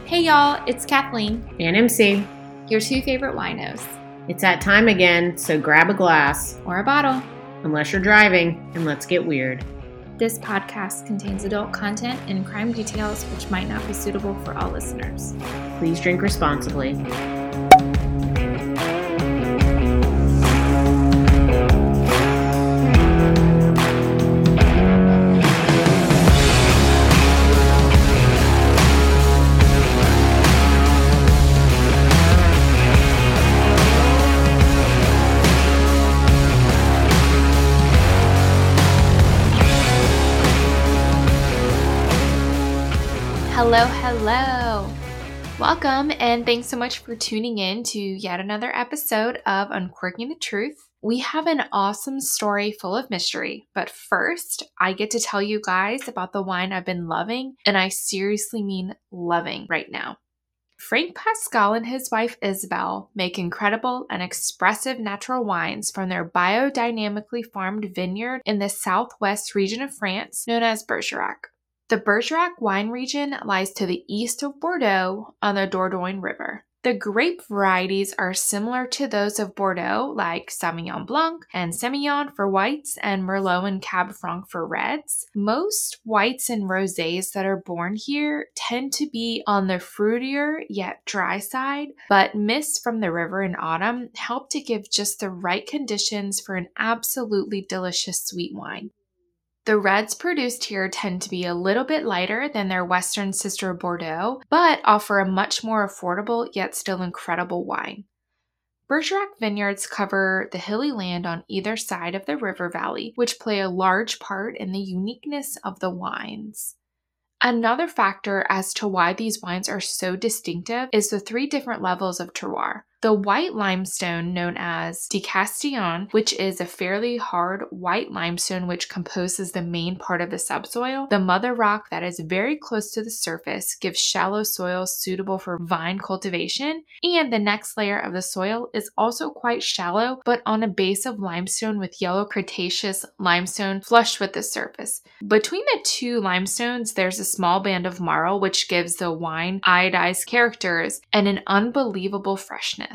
Hey y'all, it's Kathleen, and MC. your two favorite winos. It's that time again, so grab a glass, Or a bottle. unless you're driving, and let's get weird. This podcast contains adult content and crime details which might not be suitable for all listeners. Please drink responsibly. Hello. Welcome and thanks so much for tuning in to yet another episode of Unquirking the Truth. We have an awesome story full of mystery, but first, I get to tell you guys about the wine I've been loving, and I seriously mean loving right now. Frank Pascal and his wife Isabelle make incredible and expressive natural wines from their biodynamically farmed vineyard in the southwest region of France known as Bergerac. The Bergerac wine region lies to the east of Bordeaux on the Dordogne River. The grape varieties are similar to those of Bordeaux, like Sauvignon Blanc and Semillon for whites and Merlot and Cab Franc for reds. Most whites and rosés that are born here tend to be on the fruitier yet dry side, but mists from the river in autumn help to give just the right conditions for an absolutely delicious sweet wine. The reds produced here tend to be a little bit lighter than their western sister Bordeaux, but offer a much more affordable yet still incredible wine. Bergerac vineyards cover the hilly land on either side of the river valley, which play a large part in the uniqueness of the wines. Another factor as to why these wines are so distinctive is the three different levels of terroir. The white limestone known as de Castillon, which is a fairly hard white limestone which composes the main part of the subsoil. The mother rock that is very close to the surface gives shallow soil suitable for vine cultivation, and the next layer of the soil is also quite shallow but on a base of limestone with yellow Cretaceous limestone flush with the surface. Between the two limestones there's a small band of marl which gives the wine iodized characters and an unbelievable freshness.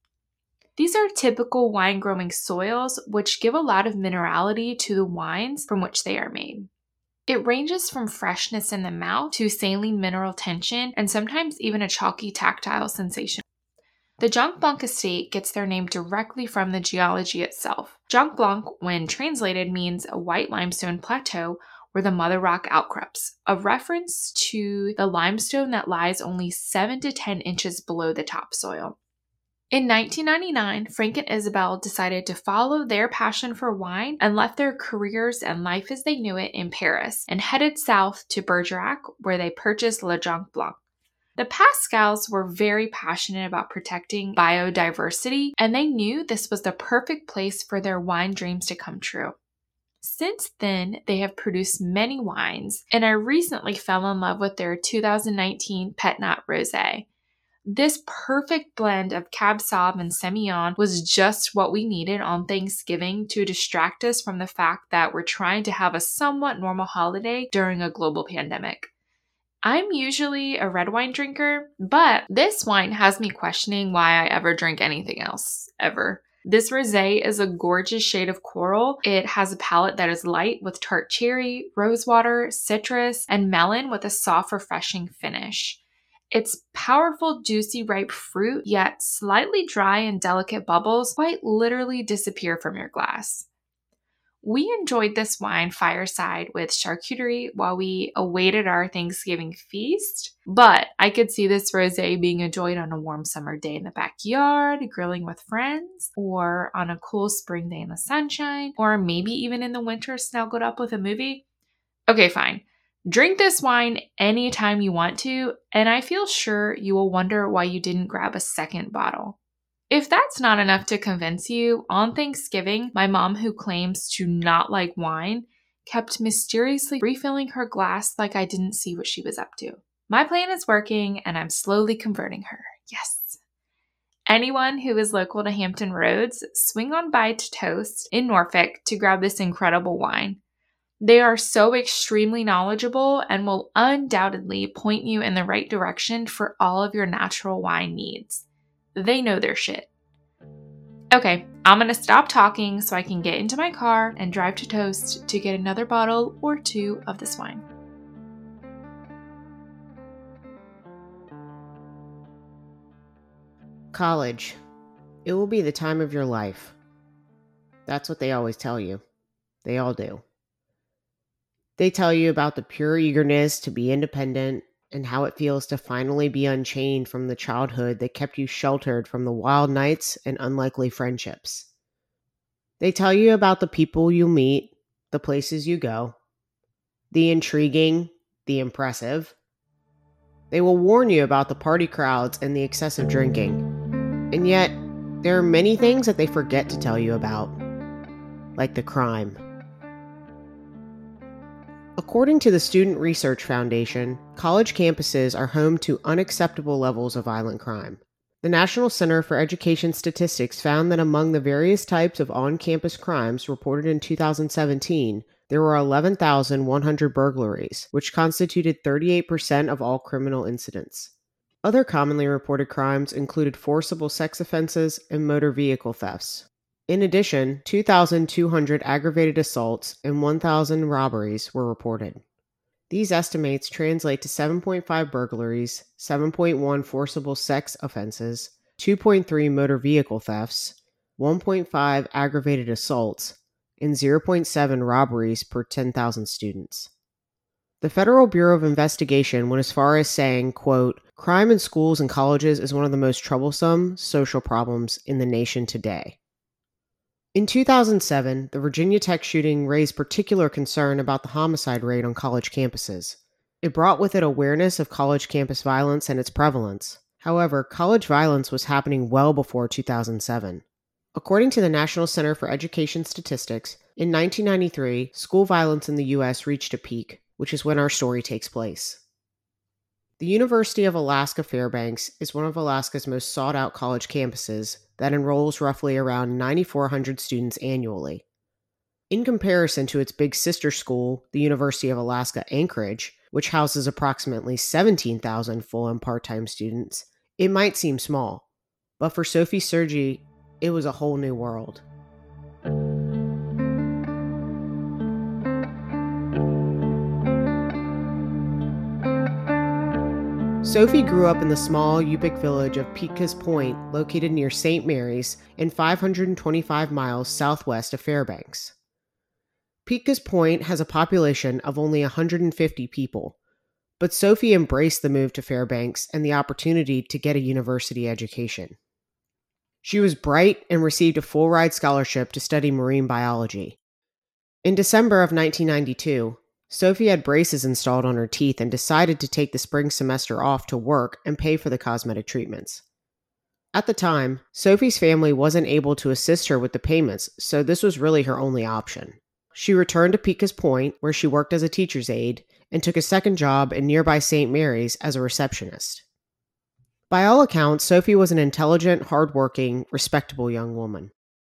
These are typical wine-growing soils which give a lot of minerality to the wines from which they are made. It ranges from freshness in the mouth to saline mineral tension and sometimes even a chalky tactile sensation. The Jonc Blanc estate gets their name directly from the geology itself. Jonc Blanc, when translated, means a white limestone plateau where the mother rock outcrops, a reference to the limestone that lies only 7 to 10 inches below the topsoil. In 1999, Frank and Isabelle decided to follow their passion for wine and left their careers and life as they knew it in Paris and headed south to Bergerac, where they purchased Le Jonc Blanc. The Pascals were very passionate about protecting biodiversity, and they knew this was the perfect place for their wine dreams to come true. Since then, they have produced many wines, and I recently fell in love with their 2019 Pet Nat Rosé. This perfect blend of Cab Sauv and Semillon was just what we needed on Thanksgiving to distract us from the fact that we're trying to have a somewhat normal holiday during a global pandemic. I'm usually a red wine drinker, but this wine has me questioning why I ever drink anything else, ever. This rosé is a gorgeous shade of coral. It has a palate that is light with tart cherry, rosewater, citrus, and melon with a soft, refreshing finish. Its powerful, juicy, ripe fruit, yet slightly dry and delicate bubbles quite literally disappear from your glass. We enjoyed this wine fireside with charcuterie while we awaited our Thanksgiving feast, but I could see this rosé being enjoyed on a warm summer day in the backyard, grilling with friends, or on a cool spring day in the sunshine, or maybe even in the winter snuggled up with a movie. Okay, fine. Drink this wine anytime you want to, and I feel sure you will wonder why you didn't grab a second bottle. If that's not enough to convince you, on Thanksgiving, my mom, who claims to not like wine, kept mysteriously refilling her glass like I didn't see what she was up to. My plan is working, and I'm slowly converting her. Yes. Anyone who is local to Hampton Roads, swing on by to Toast in Norfolk to grab this incredible wine. They are so extremely knowledgeable and will undoubtedly point you in the right direction for all of your natural wine needs. They know their shit. Okay, I'm going to stop talking so I can get into my car and drive to Toast to get another bottle or two of this wine. College. It will be the time of your life. That's what they always tell you. They all do. They tell you about the pure eagerness to be independent and how it feels to finally be unchained from the childhood that kept you sheltered from the wild nights and unlikely friendships. They tell you about the people you meet, the places you go, the intriguing, the impressive. They will warn you about the party crowds and the excessive drinking. And yet, there are many things that they forget to tell you about, like the crime. According to the Student Research Foundation, college campuses are home to unacceptable levels of violent crime. The National Center for Education Statistics found that among the various types of on-campus crimes reported in 2017, there were 11,100 burglaries, which constituted 38% of all criminal incidents. Other commonly reported crimes included forcible sex offenses and motor vehicle thefts. In addition, 2,200 aggravated assaults and 1,000 robberies were reported. These estimates translate to 7.5 burglaries, 7.1 forcible sex offenses, 2.3 motor vehicle thefts, 1.5 aggravated assaults, and 0.7 robberies per 10,000 students. The Federal Bureau of Investigation went as far as saying, quote, "Crime in schools and colleges is one of the most troublesome social problems in the nation today." In 2007, the Virginia Tech shooting raised particular concern about the homicide rate on college campuses. It brought with it awareness of college campus violence and its prevalence. However, college violence was happening well before 2007. According to the National Center for Education Statistics, in 1993, school violence in the U.S. reached a peak, which is when our story takes place. The University of Alaska Fairbanks is one of Alaska's most sought-out college campuses that enrolls roughly around 9,400 students annually. In comparison to its big sister school, the University of Alaska Anchorage, which houses approximately 17,000 full and part-time students, it might seem small, but for Sophie Sergi, it was a whole new world. Sophie grew up in the small Yupik village of Pitkas Point, located near St. Mary's and 525 miles southwest of Fairbanks. Pitkas Point has a population of only 150 people, but Sophie embraced the move to Fairbanks and the opportunity to get a university education. She was bright and received a full-ride scholarship to study marine biology. In December of 1992, Sophie had braces installed on her teeth and decided to take the spring semester off to work and pay for the cosmetic treatments. At the time, Sophie's family wasn't able to assist her with the payments, so this was really her only option. She returned to Pitkas Point, where she worked as a teacher's aide, and took a second job in nearby St. Mary's as a receptionist. By all accounts, Sophie was an intelligent, hardworking, respectable young woman.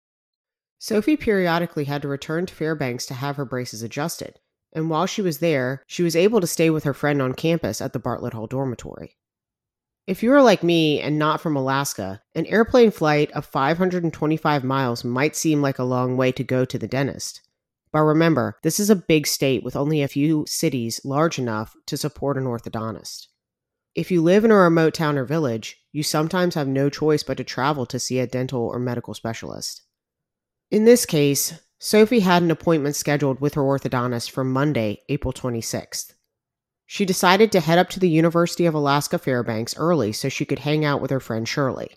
Sophie periodically had to return to Fairbanks to have her braces adjusted, and while she was there, she was able to stay with her friend on campus at the Bartlett Hall dormitory. If you are like me and not from Alaska, an airplane flight of 525 miles might seem like a long way to go to the dentist. But remember, this is a big state with only a few cities large enough to support an orthodontist. If you live in a remote town or village, you sometimes have no choice but to travel to see a dental or medical specialist. In this case, Sophie had an appointment scheduled with her orthodontist for Monday, April 26th. She decided to head up to the University of Alaska Fairbanks early so she could hang out with her friend Shirley.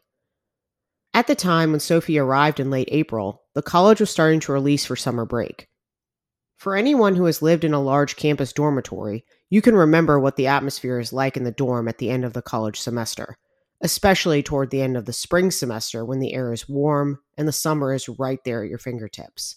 At the time when Sophie arrived in late April, the college was starting to release for summer break. For anyone who has lived in a large campus dormitory, you can remember what the atmosphere is like in the dorm at the end of the college semester, especially toward the end of the spring semester when the air is warm and the summer is right there at your fingertips.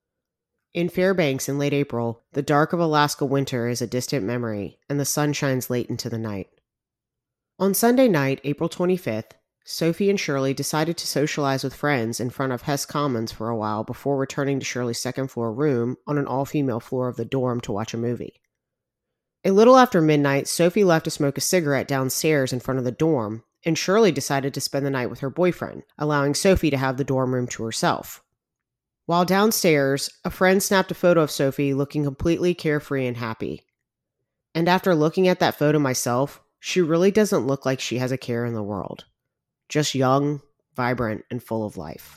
In Fairbanks in late April, the dark of Alaska winter is a distant memory, and the sun shines late into the night. On Sunday night, April 25th, Sophie and Shirley decided to socialize with friends in front of Hess Commons for a while before returning to Shirley's second-floor room on an all-female floor of the dorm to watch a movie. A little after midnight, Sophie left to smoke a cigarette downstairs in front of the dorm, and Shirley decided to spend the night with her boyfriend, allowing Sophie to have the dorm room to herself. While downstairs, a friend snapped a photo of Sophie looking completely carefree and happy. And after looking at that photo myself, she really doesn't look like she has a care in the world. Just young, vibrant, and full of life.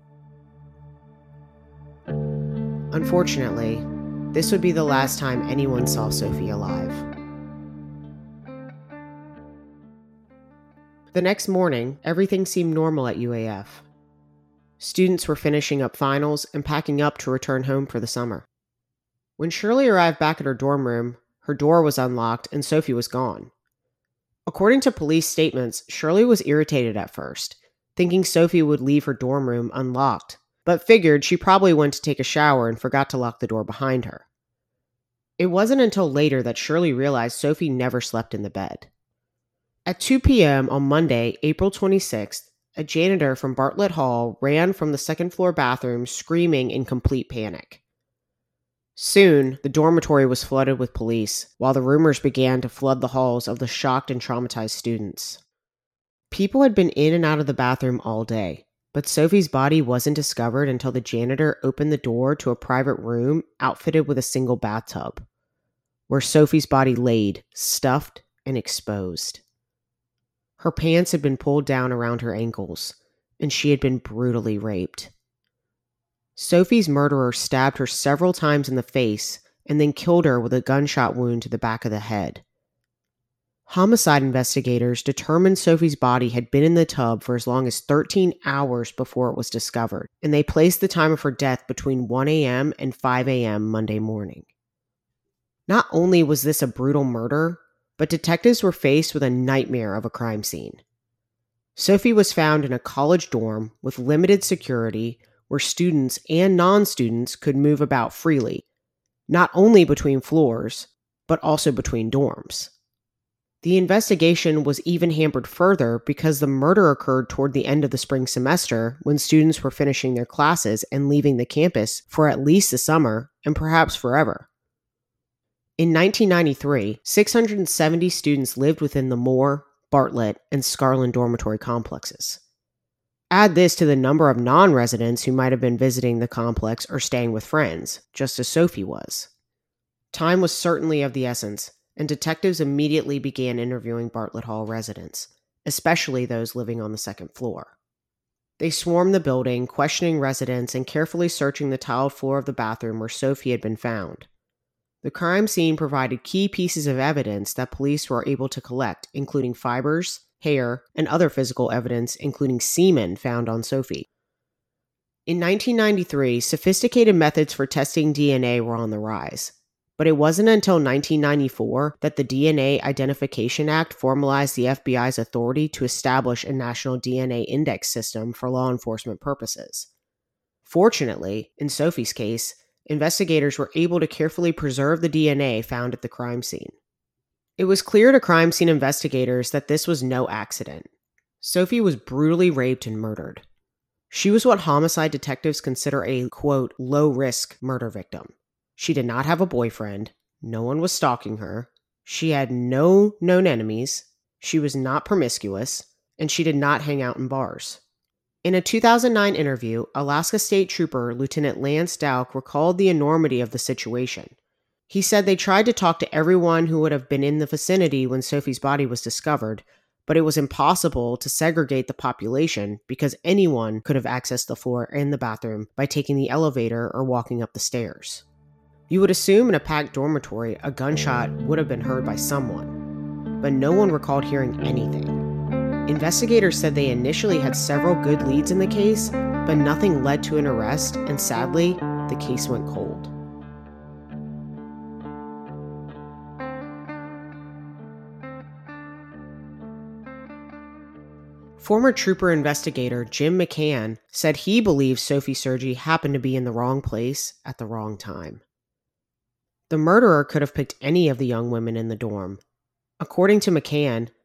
Unfortunately, this would be the last time anyone saw Sophie alive. The next morning, everything seemed normal at UAF. Students were finishing up finals and packing up to return home for the summer. When Shirley arrived back at her dorm room, her door was unlocked and Sophie was gone. According to police statements, Shirley was irritated at first, thinking Sophie would leave her dorm room unlocked, but figured she probably went to take a shower and forgot to lock the door behind her. It wasn't until later that Shirley realized Sophie never slept in the bed. At 2 p.m. on Monday, April 26th, a janitor from Bartlett Hall ran from the second-floor bathroom screaming in complete panic. Soon, the dormitory was flooded with police, while the rumors began to flood the halls of the shocked and traumatized students. People had been in and out of the bathroom all day, but Sophie's body wasn't discovered until the janitor opened the door to a private room outfitted with a single bathtub, where Sophie's body laid, stuffed and exposed. Her pants had been pulled down around her ankles, and she had been brutally raped. Sophie's murderer stabbed her several times in the face and then killed her with a gunshot wound to the back of the head. Homicide investigators determined Sophie's body had been in the tub for as long as 13 hours before it was discovered, and they placed the time of her death between 1 a.m. and 5 a.m. Monday morning. Not only was this a brutal murder, but detectives were faced with a nightmare of a crime scene. Sophie was found in a college dorm with limited security where students and non-students could move about freely, not only between floors, but also between dorms. The investigation was even hampered further because the murder occurred toward the end of the spring semester when students were finishing their classes and leaving the campus for at least the summer and perhaps forever. In 1993, 670 students lived within the Moore, Bartlett, and Scarlin dormitory complexes. Add this to the number of non-residents who might have been visiting the complex or staying with friends, just as Sophie was. Time was certainly of the essence, and detectives immediately began interviewing Bartlett Hall residents, especially those living on the second floor. They swarmed the building, questioning residents and carefully searching the tiled floor of the bathroom where Sophie had been found. The crime scene provided key pieces of evidence that police were able to collect, including fibers, hair, and other physical evidence, including semen found on Sophie. In 1993, sophisticated methods for testing DNA were on the rise, but it wasn't until 1994 that the DNA Identification Act formalized the FBI's authority to establish a national DNA index system for law enforcement purposes. Fortunately, in Sophie's case, investigators were able to carefully preserve the DNA found at the crime scene. It was clear to crime scene investigators that this was no accident. Sophie was brutally raped and murdered. She was what homicide detectives consider a, quote, low-risk murder victim. She did not have a boyfriend, no one was stalking her, she had no known enemies, she was not promiscuous, and she did not hang out in bars. In a 2009 interview, Alaska State Trooper Lieutenant Lance Dowk recalled the enormity of the situation. He said they tried to talk to everyone who would have been in the vicinity when Sophie's body was discovered, but it was impossible to segregate the population because anyone could have accessed the floor and the bathroom by taking the elevator or walking up the stairs. You would assume in a packed dormitory a gunshot would have been heard by someone, but no one recalled hearing anything. Investigators said they initially had several good leads in the case, but nothing led to an arrest, and sadly, the case went cold. Former trooper investigator Jim McCann said he believes Sophie Sergi happened to be in the wrong place at the wrong time. The murderer could have picked any of the young women in the dorm. According to McCann,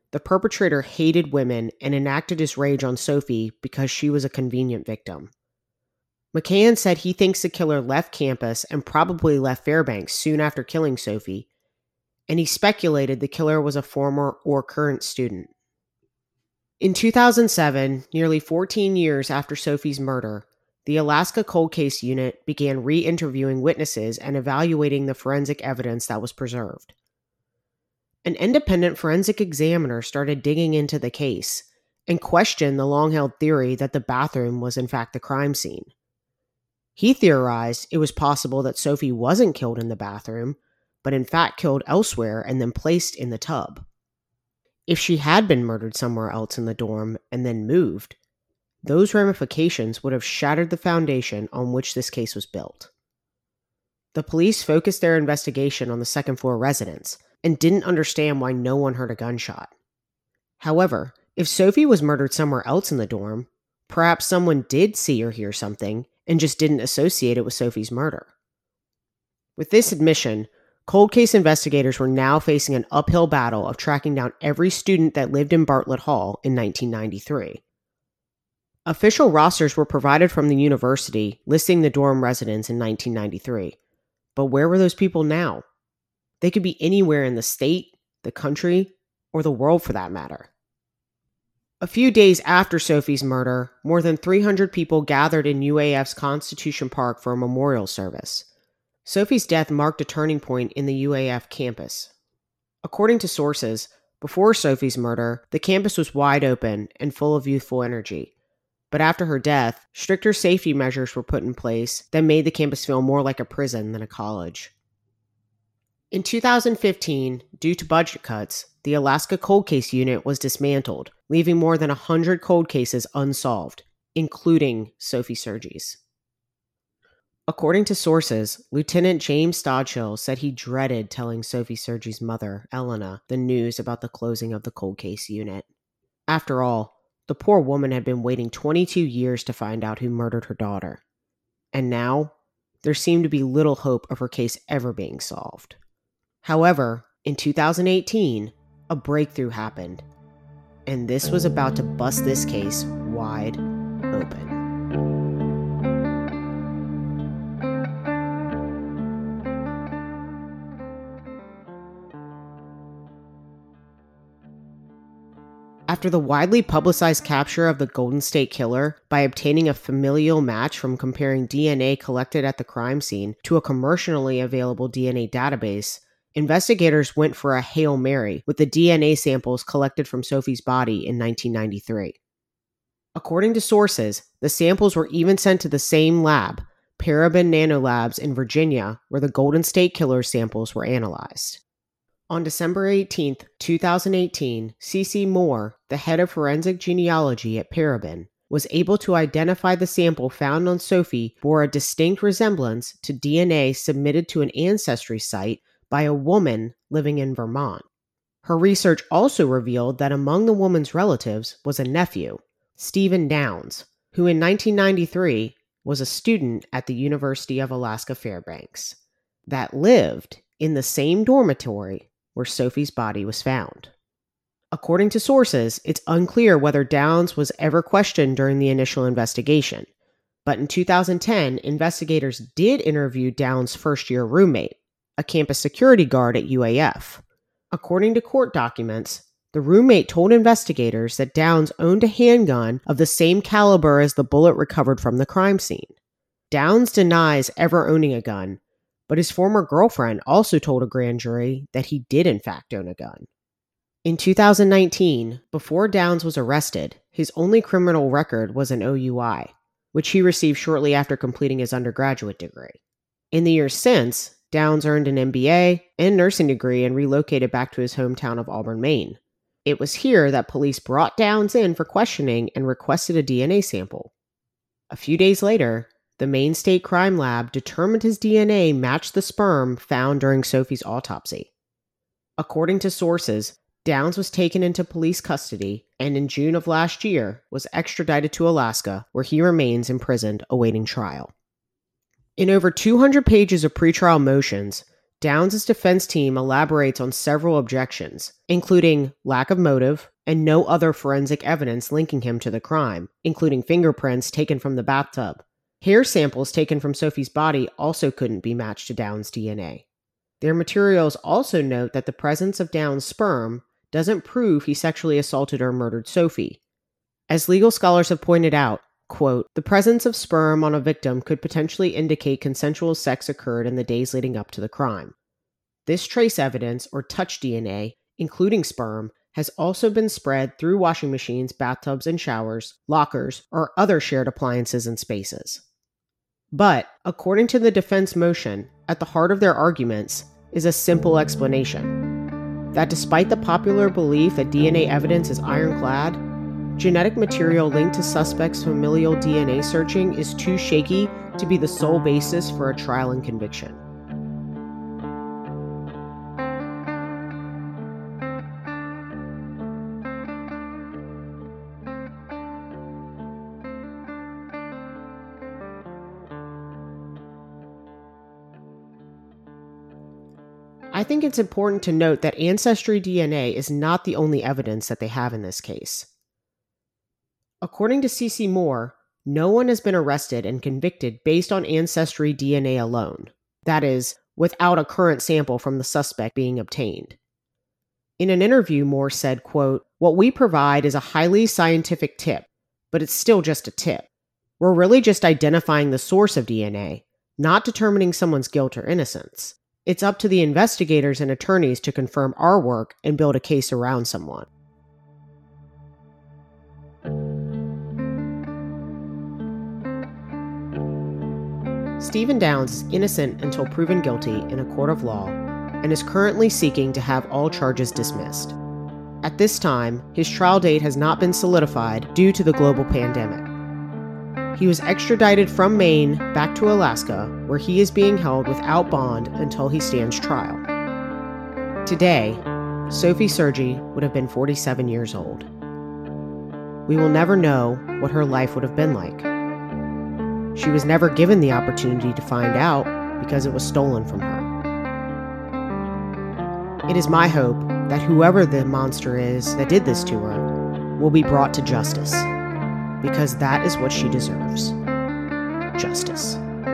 The perpetrator hated women and enacted his rage on Sophie because she was a convenient victim. McCann said he thinks the killer left campus and probably left Fairbanks soon after killing Sophie, and he speculated the killer was a former or current student. In 2007, nearly 14 years after Sophie's murder, the Alaska Cold Case Unit began re-interviewing witnesses and evaluating the forensic evidence that was preserved. An independent forensic examiner started digging into the case and questioned the long-held theory that the bathroom was in fact the crime scene. He theorized it was possible that Sophie wasn't killed in the bathroom, but in fact killed elsewhere and then placed in the tub. If she had been murdered somewhere else in the dorm and then moved, those ramifications would have shattered the foundation on which this case was built. The police focused their investigation on the second-floor residence and didn't understand why no one heard a gunshot. However, if Sophie was murdered somewhere else in the dorm, perhaps someone did see or hear something and just didn't associate it with Sophie's murder. With this admission, cold case investigators were now facing an uphill battle of tracking down every student that lived in Bartlett Hall in 1993. Official rosters were provided from the university listing the dorm residents in 1993, but where were those people now? They could be anywhere in the state, the country, or the world for that matter. A few days after Sophie's murder, more than 300 people gathered in UAF's Constitution Park for a memorial service. Sophie's death marked a turning point in the UAF campus. According to sources, before Sophie's murder, the campus was wide open and full of youthful energy. But after her death, stricter safety measures were put in place that made the campus feel more like a prison than a college. In 2015, due to budget cuts, the Alaska Cold Case Unit was dismantled, leaving more than 100 cold cases unsolved, including Sophie Sergis. According to sources, Lieutenant James Stodchill said he dreaded telling Sophie Sergis' mother, Elena, the news about the closing of the Cold Case Unit. After all, the poor woman had been waiting 22 years to find out who murdered her daughter. And now, there seemed to be little hope of her case ever being solved. However, in 2018, a breakthrough happened, and this was about to bust this case wide open. After the widely publicized capture of the Golden State Killer by obtaining a familial match from comparing DNA collected at the crime scene to a commercially available DNA database, investigators went for a Hail Mary with the DNA samples collected from Sophie's body in 1993. According to sources, the samples were even sent to the same lab, Parabon Nanolabs in Virginia, where the Golden State Killer samples were analyzed. On December 18, 2018, C.C. Moore, the head of forensic genealogy at Parabon, was able to identify the sample found on Sophie bore a distinct resemblance to DNA submitted to an ancestry site by a woman living in Vermont. Her research also revealed that among the woman's relatives was a nephew, Stephen Downs, who in 1993 was a student at the University of Alaska Fairbanks, that lived in the same dormitory where Sophie's body was found. According to sources, it's unclear whether Downs was ever questioned during the initial investigation, but in 2010, investigators did interview Downs' first-year roommate, a campus security guard at UAF. According to court documents, the roommate told investigators that Downs owned a handgun of the same caliber as the bullet recovered from the crime scene. Downs denies ever owning a gun, but his former girlfriend also told a grand jury that he did in fact own a gun. In 2019, before Downs was arrested, his only criminal record was an OUI, which he received shortly after completing his undergraduate degree. In the years since, Downs earned an MBA and nursing degree and relocated back to his hometown of Auburn, Maine. It was here that police brought Downs in for questioning and requested a DNA sample. A few days later, the Maine State Crime Lab determined his DNA matched the sperm found during Sophie's autopsy. According to sources, Downs was taken into police custody and in June of last year was extradited to Alaska, where he remains imprisoned awaiting trial. In over 200 pages of pretrial motions, Downs' defense team elaborates on several objections, including lack of motive and no other forensic evidence linking him to the crime, including fingerprints taken from the bathtub. Hair samples taken from Sophie's body also couldn't be matched to Downs' DNA. Their materials also note that the presence of Downs' sperm doesn't prove he sexually assaulted or murdered Sophie. As legal scholars have pointed out, quote, the presence of sperm on a victim could potentially indicate consensual sex occurred in the days leading up to the crime. This trace evidence, or touch DNA, including sperm, has also been spread through washing machines, bathtubs and showers, lockers, or other shared appliances and spaces. But, according to the defense motion, at the heart of their arguments is a simple explanation. That despite the popular belief that DNA evidence is ironclad, genetic material linked to suspects' familial DNA searching is too shaky to be the sole basis for a trial and conviction. I think it's important to note that ancestry DNA is not the only evidence that they have in this case. According to CeCe Moore, no one has been arrested and convicted based on ancestry DNA alone. That is, without a current sample from the suspect being obtained. In an interview, Moore said, quote, what we provide is a highly scientific tip, but it's still just a tip. We're really just identifying the source of DNA, not determining someone's guilt or innocence. It's up to the investigators and attorneys to confirm our work and build a case around someone. Stephen Downs is innocent until proven guilty in a court of law and is currently seeking to have all charges dismissed. At this time, his trial date has not been solidified due to the global pandemic. He was extradited from Maine back to Alaska, where he is being held without bond until he stands trial. Today, Sophie Sergi would have been 47 years old. We will never know what her life would have been like. She was never given the opportunity to find out because it was stolen from her. It is my hope that whoever the monster is that did this to her will be brought to justice, because that is what she deserves. Justice.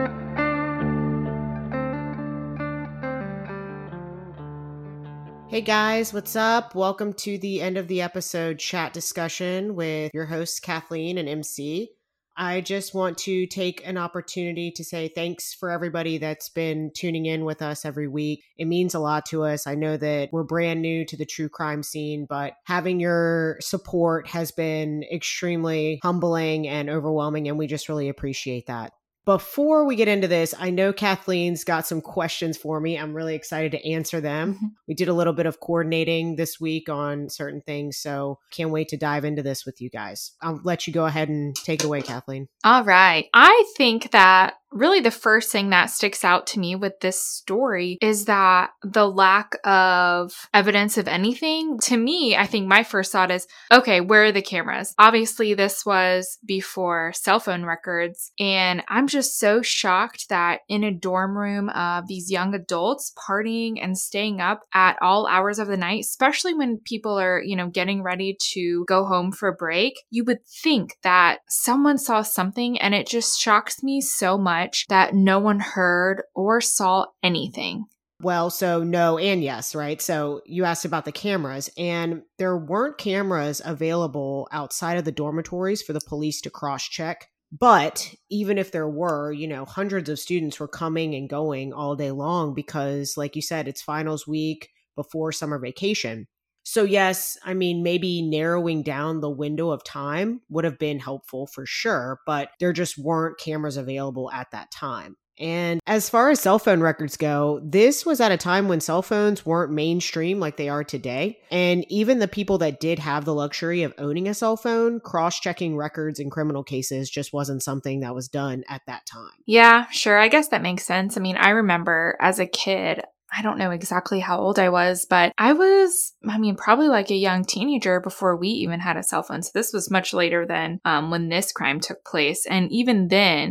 Hey guys, what's up? Welcome to the end of the episode chat discussion with your hosts Kathleen and MC. I just want to take an opportunity to say thanks for everybody that's been tuning in with us every week. It means a lot to us. I know that we're brand new to the true crime scene, but having your support has been extremely humbling and overwhelming, and we just really appreciate that. Before we get into this, I know Kathleen's got some questions for me. I'm really excited to answer them. Mm-hmm. We did a little bit of coordinating this week on certain things, so can't wait to dive into this with you guys. I'll let you go ahead and take it away, Kathleen. All right. I think that really the first thing that sticks out to me with this story is that the lack of evidence of anything. To me, I think my first thought is, okay, where are the cameras? Obviously, this was before cell phone records, and I'm just so shocked that in a dorm room of these young adults partying and staying up at all hours of the night, especially when people are, getting ready to go home for a break, you would think that someone saw something, and it just shocks me so much that no one heard or saw anything. Well, so no and yes, right? So you asked about the cameras, and there weren't cameras available outside of the dormitories for the police to cross-check. But even if there were, hundreds of students were coming and going all day long because, like you said, it's finals week before summer vacation. So yes, I mean, maybe narrowing down the window of time would have been helpful for sure, but there just weren't cameras available at that time. And as far as cell phone records go, this was at a time when cell phones weren't mainstream like they are today. And even the people that did have the luxury of owning a cell phone, cross-checking records in criminal cases just wasn't something that was done at that time. Yeah, sure. I guess that makes sense. I mean, I remember as a kid, I don't know exactly how old I was, but I was, probably like a young teenager before we even had a cell phone. So this was much later than when this crime took place. And even then,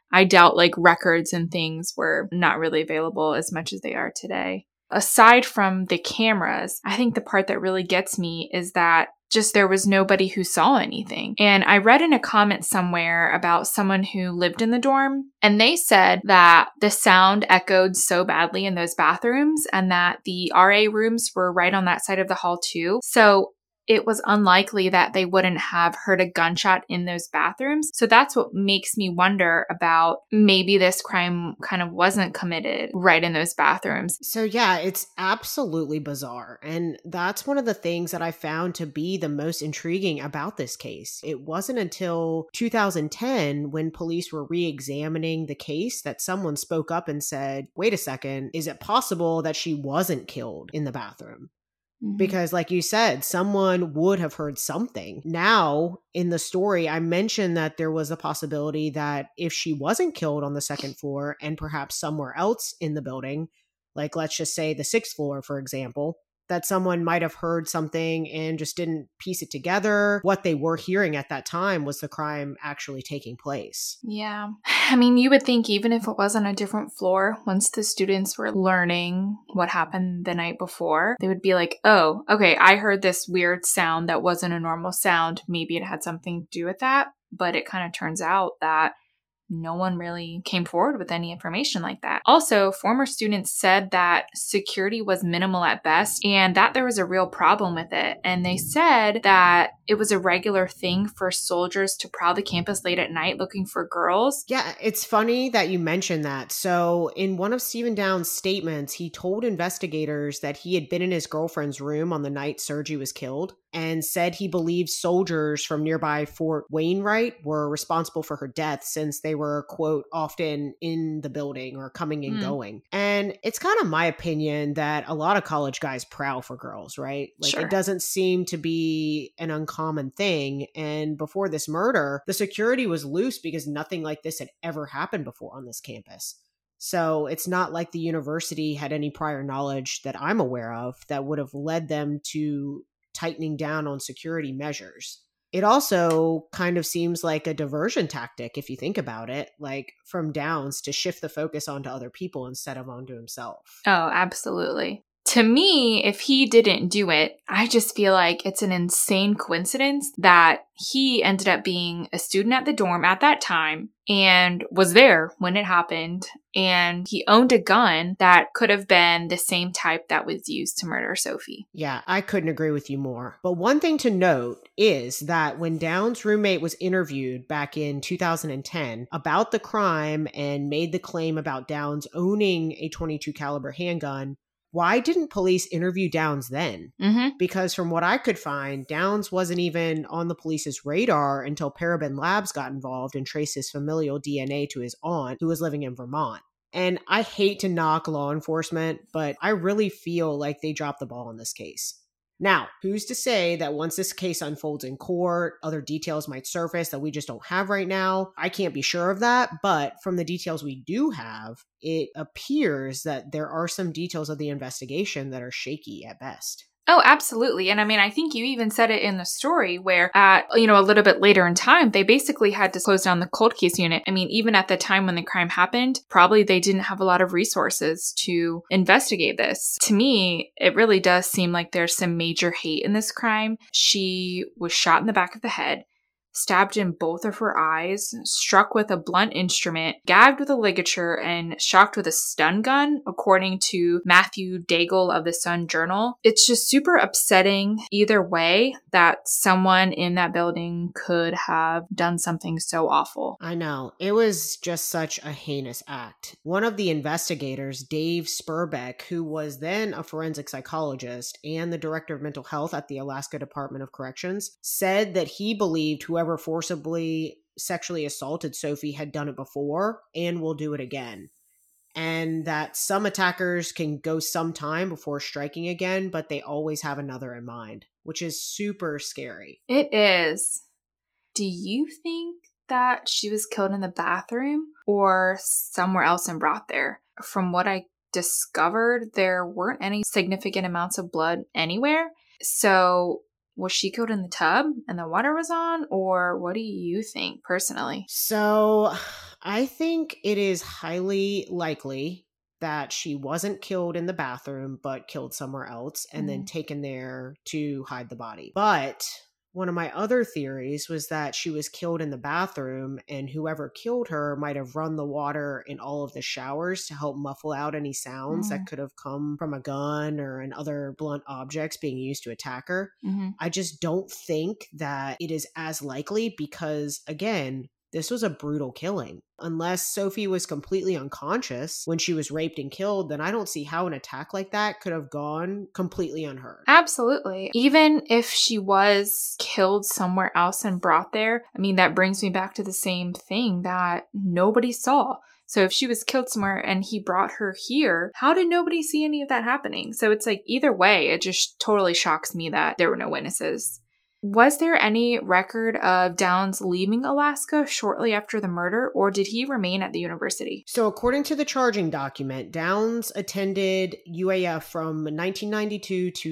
I doubt like records and things were not really available as much as they are today. Aside from the cameras, I think the part that really gets me is that just there was nobody who saw anything. And I read in a comment somewhere about someone who lived in the dorm, and they said that the sound echoed so badly in those bathrooms and that the RA rooms were right on that side of the hall too. So it was unlikely that they wouldn't have heard a gunshot in those bathrooms. So that's what makes me wonder about maybe this crime kind of wasn't committed right in those bathrooms. So yeah, it's absolutely bizarre. And that's one of the things that I found to be the most intriguing about this case. It wasn't until 2010 when police were re-examining the case that someone spoke up and said, wait a second, is it possible that she wasn't killed in the bathroom? Because like you said, someone would have heard something. Now, in the story, I mentioned that there was a possibility that if she wasn't killed on the second floor and perhaps somewhere else in the building, like let's just say the sixth floor, for example, that someone might have heard something and just didn't piece it together. What they were hearing at that time was the crime actually taking place. Yeah. I mean, you would think even if it was on a different floor, once the students were learning what happened the night before, they would be like, oh, okay, I heard this weird sound that wasn't a normal sound. Maybe it had something to do with that. But it kind of turns out that no one really came forward with any information like that. Also, former students said that security was minimal at best and that there was a real problem with it. And they said that it was a regular thing for soldiers to prowl the campus late at night looking for girls. Yeah, it's funny that you mentioned that. So in one of Stephen Downs' statements, he told investigators that he had been in his girlfriend's room on the night Sergi was killed and said he believed soldiers from nearby Fort Wainwright were responsible for her death since they were, quote, often in the building or coming and going. And it's kind of my opinion that a lot of college guys prowl for girls, right? Like Sure. It doesn't seem to be an uncommon thing. And before this murder, the security was loose because nothing like this had ever happened before on this campus. So it's not like the university had any prior knowledge that I'm aware of that would have led them to tightening down on security measures. It also kind of seems like a diversion tactic if you think about it, like from Downs to shift the focus onto other people instead of onto himself. Oh, absolutely. To me, if he didn't do it, I just feel like it's an insane coincidence that he ended up being a student at the dorm at that time and was there when it happened. And he owned a gun that could have been the same type that was used to murder Sophie. Yeah, I couldn't agree with you more. But one thing to note is that when Downs' roommate was interviewed back in 2010 about the crime and made the claim about Downs owning a .22 caliber handgun, why didn't police interview Downs then? Because from what I could find, Downs wasn't even on the police's radar until Parabon Labs got involved and traced his familial DNA to his aunt, who was living in Vermont. And I hate to knock law enforcement, but I really feel like they dropped the ball in this case. Now, who's to say that once this case unfolds in court, other details might surface that we just don't have right now? I can't be sure of that, but from the details we do have, it appears that there are some details of the investigation that are shaky at best. Oh, absolutely. And I mean, I think you even said it in the story where at, a little bit later in time, they basically had to close down the cold case unit. I mean, even at the time when the crime happened, probably they didn't have a lot of resources to investigate this. To me, it really does seem like there's some major hate in this crime. She was shot in the back of the head, stabbed in both of her eyes, struck with a blunt instrument, gagged with a ligature, and shocked with a stun gun, according to Matthew Daigle of the Sun Journal. It's just super upsetting either way that someone in that building could have done something so awful. I know. It was just such a heinous act. One of the investigators, Dave Spurbeck, who was then a forensic psychologist and the director of mental health at the Alaska Department of Corrections, said that he believed whoever forcibly sexually assaulted Sophie had done it before and will do it again. And that some attackers can go some time before striking again, but they always have another in mind, which is super scary. It is. Do you think that she was killed in the bathroom or somewhere and brought there? From what I discovered, there weren't any significant amounts of blood anywhere. So was she killed in the tub and the water was on? Or what do you think personally? So I think it is highly likely that she wasn't killed in the bathroom, but killed somewhere else and then taken there to hide the body. But one of my other theories was that she was killed in the bathroom and whoever killed her might have run the water in all of the showers to help muffle out any sounds that could have come from a gun or and other blunt objects being used to attack her. I just don't think that it is as likely because, again, this was a brutal killing. Unless Sophie was completely unconscious when she was raped and killed, then I don't see how an attack like that could have gone completely unheard. Absolutely. Even if she was killed somewhere else and brought there, I mean, that brings me back to the same thing that nobody saw. So if she was killed somewhere and he brought her here, how did nobody see any of that happening? So it's like either way, it just totally shocks me that there were no witnesses. Was there any record of Downs leaving Alaska shortly after the murder, or did he remain at the university? So according to the charging document, Downs attended UAF from 1992 to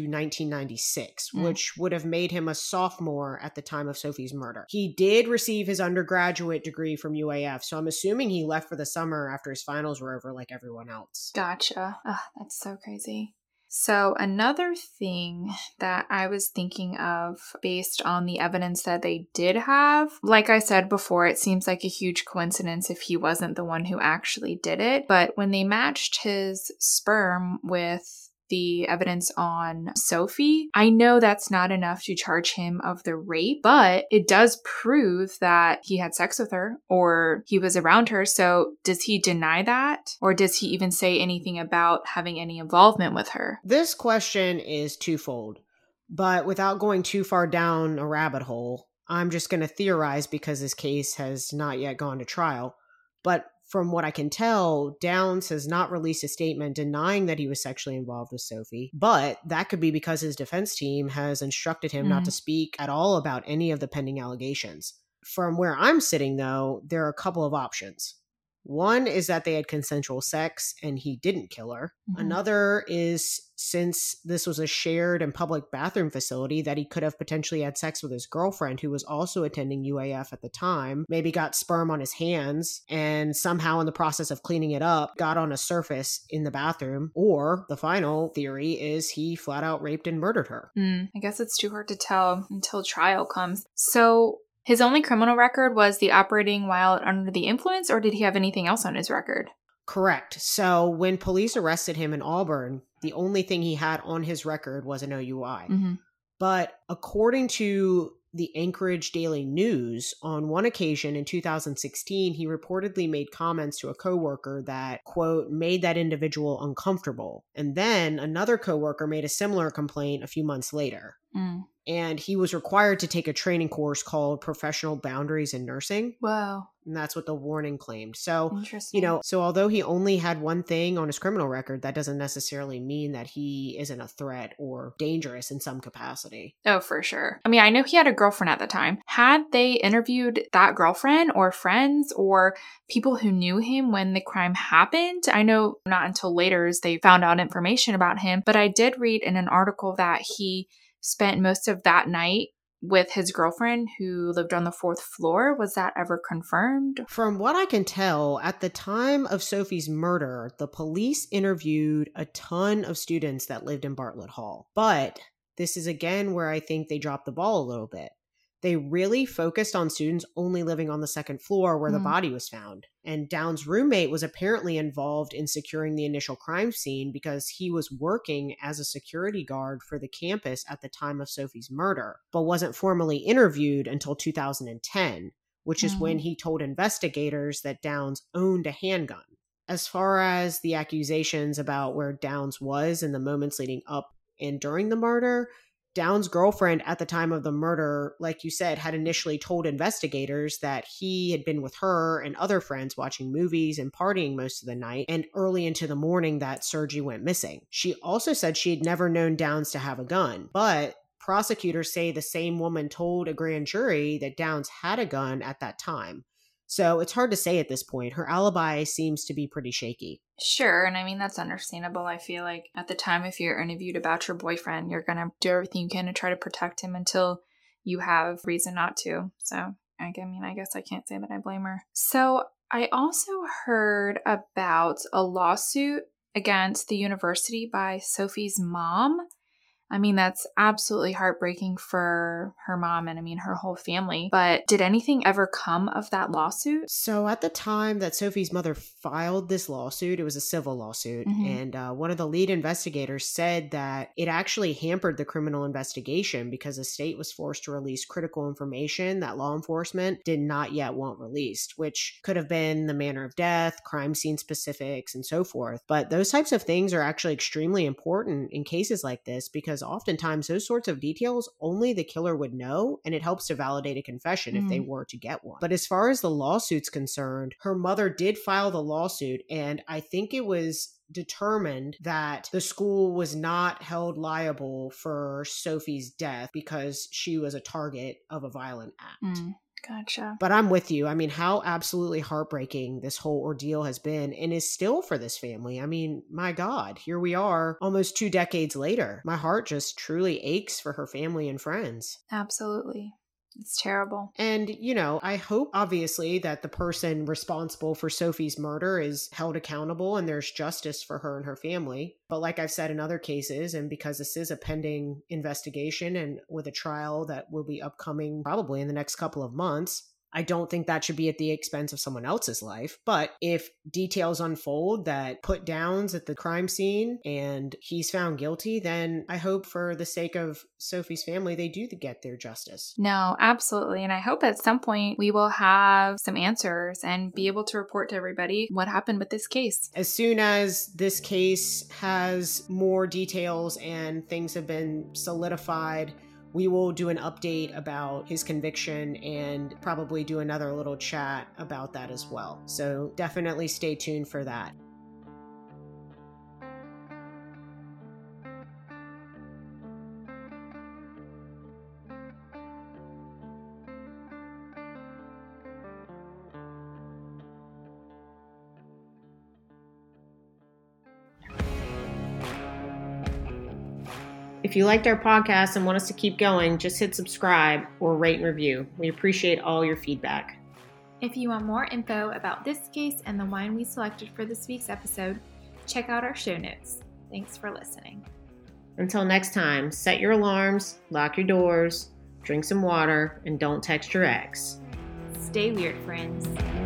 1996, which would have made him a sophomore at the time of Sophie's murder. He did receive his undergraduate degree from UAF, so I'm assuming he left for the summer after his finals were over like everyone else. Gotcha. That's so crazy. So another thing that I was thinking of based on the evidence that they did have, like I said before, it seems like a huge coincidence if he wasn't the one who actually did it. But when they matched his sperm with the evidence on Sophie, I know that's not enough to charge him of the rape, but it does prove that he had sex with her or he was around her. So does he deny that? Or does he even say anything about having any involvement with her? This question is twofold, but without going too far down a rabbit hole, I'm just going to theorize because this case has not yet gone to trial. But from what I can tell, Downs has not released a statement denying that he was sexually involved with Sophie, but that could be because his defense team has instructed him not to speak at all about any of the pending allegations. From where I'm sitting, though, there are a couple of options. One is that they had consensual sex and he didn't kill her. Another is, since this was a shared and public bathroom facility, that he could have potentially had sex with his girlfriend who was also attending UAF at the time, maybe got sperm on his hands and somehow in the process of cleaning it up, got on a surface in the bathroom. Or the final theory is he flat out raped and murdered her. I guess it's too hard to tell until trial comes. So his only criminal record was the operating while under the influence, or did he have anything else on his record? Correct. So when police arrested him in Auburn, the only thing he had on his record was an OUI. But according to the Anchorage Daily News, on one occasion in 2016, he reportedly made comments to a coworker that, quote, made that individual uncomfortable. And then another coworker made a similar complaint a few months later. And he was required to take a training course called Professional Boundaries in Nursing. Wow. And that's what the warning claimed. So, Interesting. so although he only had one thing on his criminal record, that doesn't necessarily mean that he isn't a threat or dangerous in some capacity. Oh, for sure. I mean, I know he had a girlfriend at the time. Had they interviewed that girlfriend or friends or people who knew him when the crime happened? I know not until later as they found out information about him, but I did read in an article that he spent most of that night with his girlfriend who lived on the 4th floor. Was that ever confirmed? From what I can tell, at the time of Sophie's murder, the police interviewed a ton of students that lived in Bartlett Hall. But this is again where I think they dropped the ball a little bit. They really focused on students only living on the 2nd floor where the body was found. And Downs' roommate was apparently involved in securing the initial crime scene because he was working as a security guard for the campus at the time of Sophie's murder, but wasn't formally interviewed until 2010, which is when he told investigators that Downs owned a handgun. As far as the accusations about where Downs was in the moments leading up and during the murder, Downs' girlfriend at the time of the murder, like you said, had initially told investigators that he had been with her and other friends watching movies and partying most of the night, and early into the morning that Sergi went missing. She also said she had never known Downs to have a gun, but prosecutors say the same woman told a grand jury that Downs had a gun at that time. So it's hard to say at this point. Her alibi seems to be pretty shaky. Sure, and I mean, that's understandable. I feel like at the time, if you're interviewed about your boyfriend, you're going to do everything you can to try to protect him until you have reason not to. So, I guess I can't say that I blame her. So, I also heard about a lawsuit against the university by Sophie's mom. I mean, that's absolutely heartbreaking for her mom and her whole family. But did anything ever come of that lawsuit? So at the time that Sophie's mother filed this lawsuit, it was a civil lawsuit. And one of the lead investigators said that it actually hampered the criminal investigation because the state was forced to release critical information that law enforcement did not yet want released, which could have been the manner of death, crime scene specifics, and so forth. But those types of things are actually extremely important in cases like this because oftentimes those sorts of details only the killer would know, and it helps to validate a confession if they were to get one. But as far as the lawsuit's concerned, her mother did file the lawsuit, and I think it was determined that the school was not held liable for Sophie's death because she was a target of a violent act. Gotcha. But I'm with you. I mean, how absolutely heartbreaking this whole ordeal has been and is still for this family. I mean, my God, here we are almost 2 decades later. My heart just truly aches for her family and friends. Absolutely. It's terrible. And, I hope obviously that the person responsible for Sophie's murder is held accountable and there's justice for her and her family. But like I've said in other cases, and because this is a pending investigation and with a trial that will be upcoming probably in the next couple of months, I don't think that should be at the expense of someone else's life. But if details unfold that put Downs at the crime scene and he's found guilty, then I hope for the sake of Sophie's family, they do get their justice. No, absolutely. And I hope at some point we will have some answers and be able to report to everybody what happened with this case. As soon as this case has more details and things have been solidified, we will do an update about his conviction and probably do another little chat about that as well. So definitely stay tuned for that. If you liked our podcast and want us to keep going, just hit subscribe or rate and review. We appreciate all your feedback. If you want more info about this case and the wine we selected for this week's episode, check out our show notes. Thanks for listening. Until next time, set your alarms, lock your doors, drink some water, and don't text your ex. Stay weird, friends.